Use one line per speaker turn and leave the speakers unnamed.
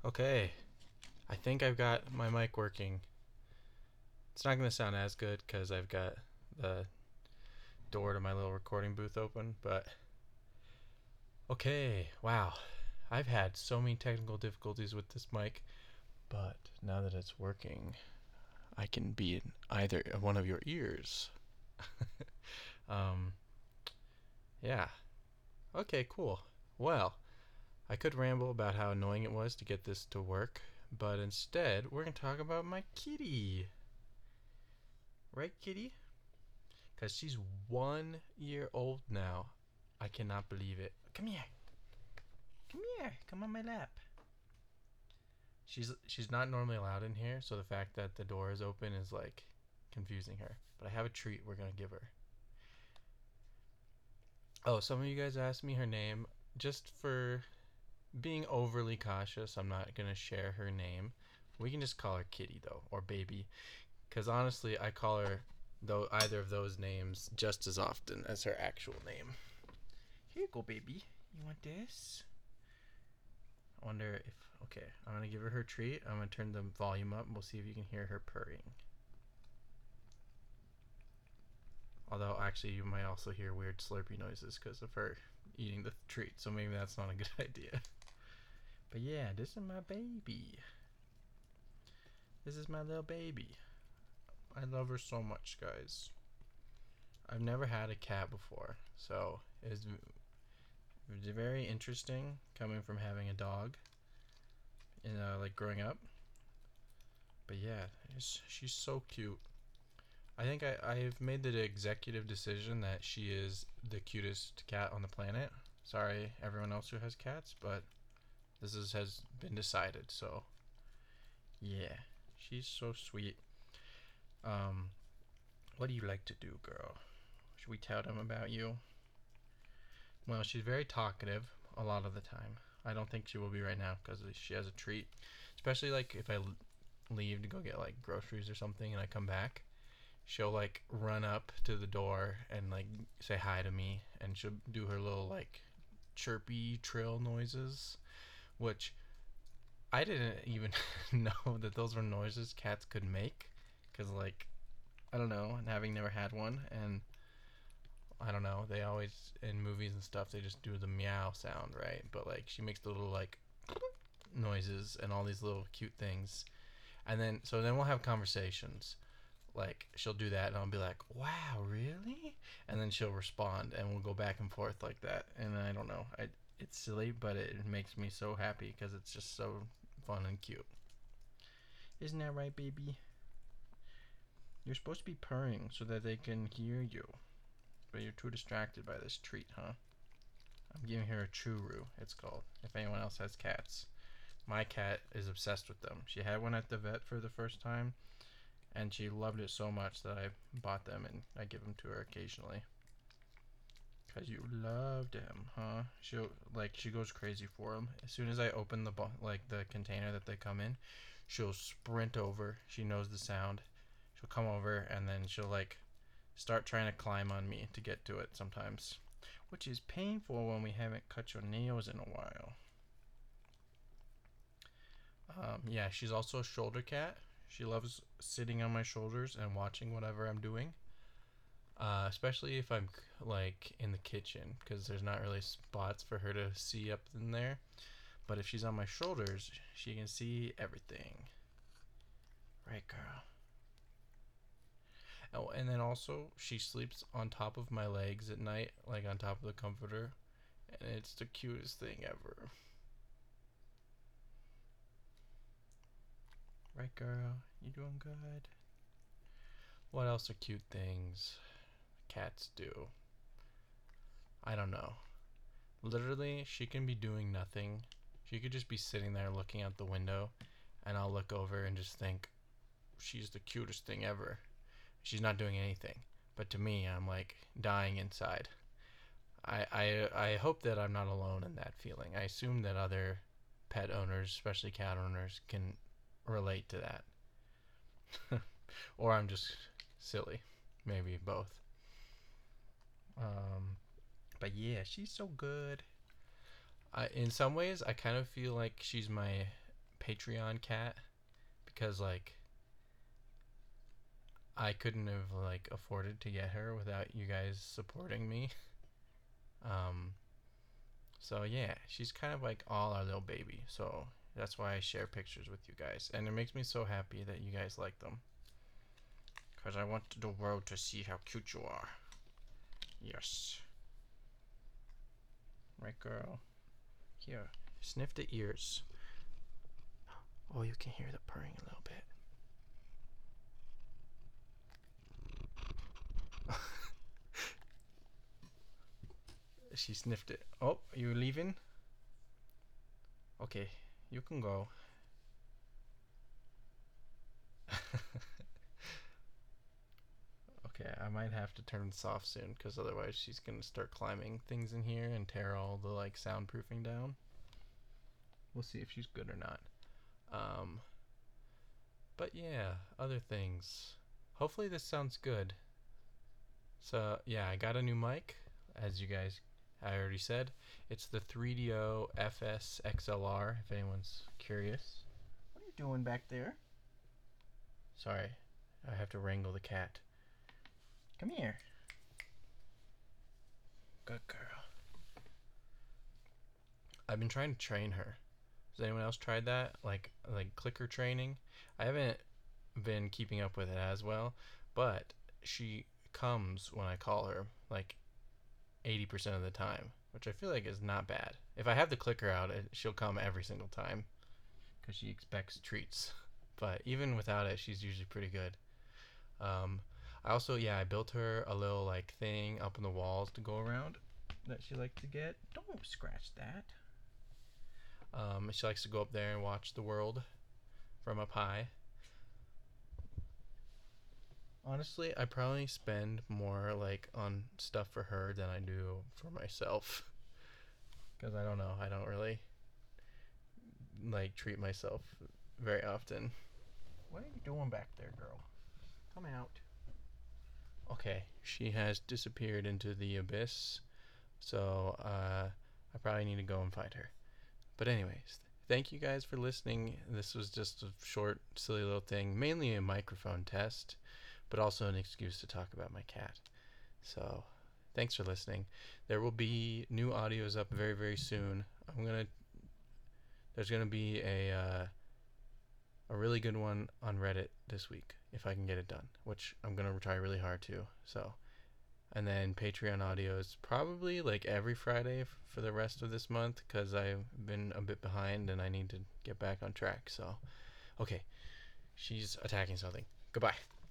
Okay, I think I've got my mic working. It's not going to sound as good because I've got the door to my little recording booth open, but okay, wow. I've had so many technical difficulties with this mic, but now that it's working, I can be in either one of your ears. um, yeah. Okay, cool. Well, I could ramble about how annoying it was to get this to work, but instead, we're going to talk about my kitty. Right, kitty? Because she's 1 year old now. I cannot believe it. Come here. Come here. Come on my lap. She's not normally allowed in here, so the fact that the door is open is like confusing her. But I have a treat we're gonna give her. Oh, some of you guys asked me her name. Just for being overly cautious, I'm not gonna share her name. We can just call her Kitty though, or Baby, because honestly, I call her though either of those names just as often as her actual name. Here you go, baby. You want this? I wonder if. Okay, I'm gonna give her treat. I'm gonna turn the volume up and we'll see if you can hear her purring. Although, actually, you might also hear weird slurpy noises because of her eating the treat, so maybe that's not a good idea. But yeah, this is my baby. This is my little baby. I love her so much, guys. I've never had a cat before, so it's very interesting coming from having a dog, like growing up. But yeah, she's so cute. I think I've made the executive decision that she is the cutest cat on the planet. Sorry, everyone else who has cats, but has been decided. So yeah, she's so sweet. Um, what do you like to do, girl? Should we tell them about you? Well, she's very talkative a lot of the time. I don't think she will be right now because she has a treat. Especially like if I leave to go get like groceries or something and I come back, she'll like run up to the door and like say hi to me, and she'll do her little like chirpy trill noises, which I didn't even know that those were noises cats could make, because like I don't know, and having never had one, and I don't know, they always in movies and stuff they just do the meow sound, right? But like she makes the little like noises and all these little cute things, and then we'll have conversations. Like she'll do that and I'll be like, wow, really? And then she'll respond and we'll go back and forth like that. And I don't know, it's silly, but it makes me so happy because it's just so fun and cute. Isn't that right, baby? You're supposed to be purring so that they can hear you, but you're too distracted by this treat, huh? I'm giving her a churu, it's called, if anyone else has cats. My cat is obsessed with them. She had one at the vet for the first time, and she loved it so much that I bought them and I give them to her occasionally. Cause you loved him, huh? She goes crazy for him. As soon as I open the container that they come in, she'll sprint over. She knows the sound. She'll come over and then she'll like start trying to climb on me to get to it sometimes, which is painful when we haven't cut your nails in a while. Yeah, she's also a shoulder cat. She loves sitting on my shoulders and watching whatever I'm doing. Especially if I'm like in the kitchen, because there's not really spots for her to see up in there. But if she's on my shoulders, she can see everything. Right, girl. Oh, and then also she sleeps on top of my legs at night, like on top of the comforter, and it's the cutest thing ever. Right, girl? You doing good? What else are cute things cats do? I don't know. Literally, she can be doing nothing. She could just be sitting there looking out the window, and I'll look over and just think, she's the cutest thing ever. She's not doing anything. But to me, I'm like dying inside. I hope that I'm not alone in that feeling. I assume that other pet owners, especially cat owners, can relate to that. Or I'm just silly. Maybe both. Um, but yeah, she's so good. In some ways, I kind of feel like she's my Patreon cat because like I couldn't have like afforded to get her without you guys supporting me. Um, so yeah, she's kind of like all our little baby. So that's why I share pictures with you guys, and it makes me so happy that you guys like them. Cause I want the world to see how cute you are. Yes. Right, girl. Here, sniff the ears. Oh, you can hear the purring a little bit. She sniffed it. Oh, you leaving? Okay, you can go. Okay, I might have to turn this off soon because otherwise she's gonna start climbing things in here and tear all the like soundproofing down. We'll see if she's good or not. But yeah, other things. Hopefully this sounds good. So yeah, I got a new mic, as you guys I already said. It's the 3DO FS XLR, if anyone's curious. What are you doing back there? Sorry, I have to wrangle the cat. Come here. Good girl. I've been trying to train her. Has anyone else tried that? Like clicker training? I haven't been keeping up with it as well, but she comes when I call her like 80% of the time, which I feel like is not bad. If I have the clicker out, she'll come every single time because she expects treats. But even without it, she's usually pretty good. I also, yeah, I built her a little like thing up in the walls to go around that she likes to get. Don't scratch that. She likes to go up there and watch the world from up high. Honestly, I probably spend more like on stuff for her than I do for myself. Because I don't know, I don't really like treat myself very often. What are you doing back there, girl? Come out. Okay, she has disappeared into the abyss, so I probably need to go and find her. But anyways, thank you guys for listening. This was just a short, silly little thing, mainly a microphone test, but also an excuse to talk about my cat. So, thanks for listening. There will be new audios up very, very soon. There's gonna be a really good one on Reddit this week if I can get it done, which I'm gonna try really hard to. So, and then Patreon audios probably like every Friday for the rest of this month because I've been a bit behind and I need to get back on track. So, okay, she's attacking something. Goodbye.